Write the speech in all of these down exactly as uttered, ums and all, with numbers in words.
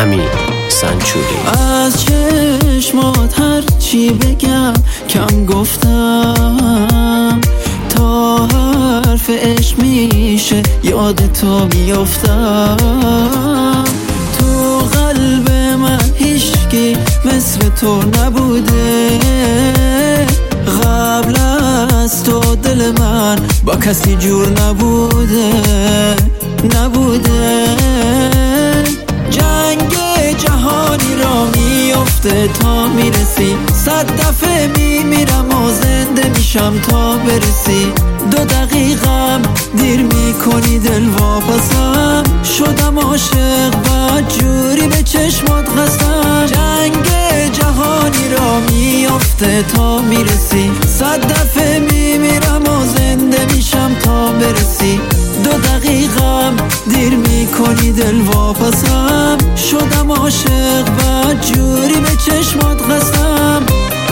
امین سنچوری. از چشمات هر چی بگم کم گفتم، تا حرف عشق میشه یاد تو بیفتم. تو قلب من هیچکی مثل تو نبوده، قبل از تو دل من با کسی جور نبوده نبوده. جنگ جهانی را میفته تا میرسی، صد دفعه میمیرم و زنده میشم تا برسی. دو دقیقم دیر میکنی دل واپسم، شدم عاشق بد جوری به چشمات قسم. جنگ جهانی را میفته تا میرسی، صد دفعه میمیرم و زنده میشم تا برسی. دو دقیقم دیر میکنی دل واپسم، شدم عاشق بد جوری به چشمات قسم.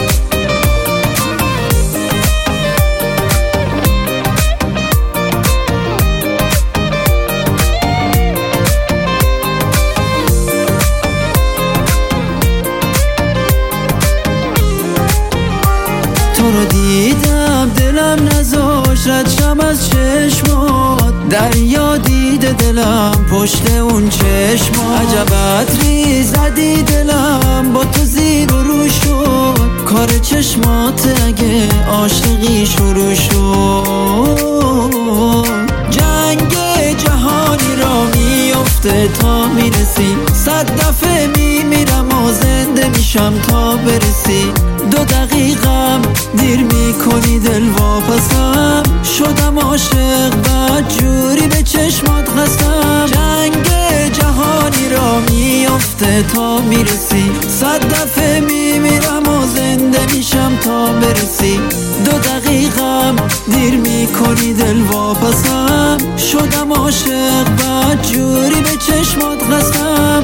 تو رو دیدم دلم نذاشت رد شم از چشمات، دریا دیده دلم پشت اون چشمات. عجب عطری زدی دلم با تو زیر و رو شد، کار چشمات اگه عاشقی شروع شد. جنگ جهانی را میفته تا میرسی، صد دفعه میمیرم و زنده میشم تا برسی. دو دقیقم دیر میکنی دل واپسم، شدم عاشق بد جوری به چشمات قسم. جنگ جهانی را میفته تا میرسی، صد دفعه میمیرم و زنده میشم تا برسی. دو دقیقم دیر میکنی دل واپسم، شدم عاشق بد جوری به چشمات قسم.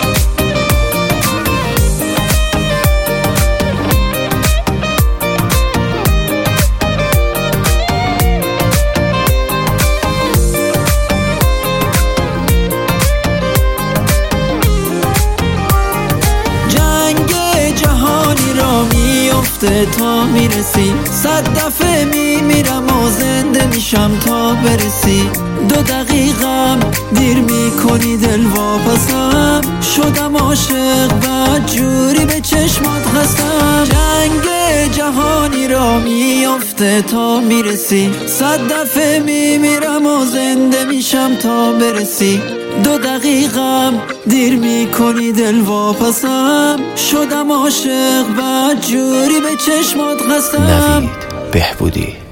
تا میرسی، صد دفعه میمیرم و زنده میشم تا برسی. دو دقیقم دیر میکنی دل واپسم، شدم عاشق بد جوری به چشمات قسم. جنگ جهانی را میفته تا میرسی، صد دفعه میمیرم و زنده میشم تا برسی. دو دقیقم دیر میکنی دل واپسم، شدم عاشق بد جوری به چشمات قسم. نوید بهبودی.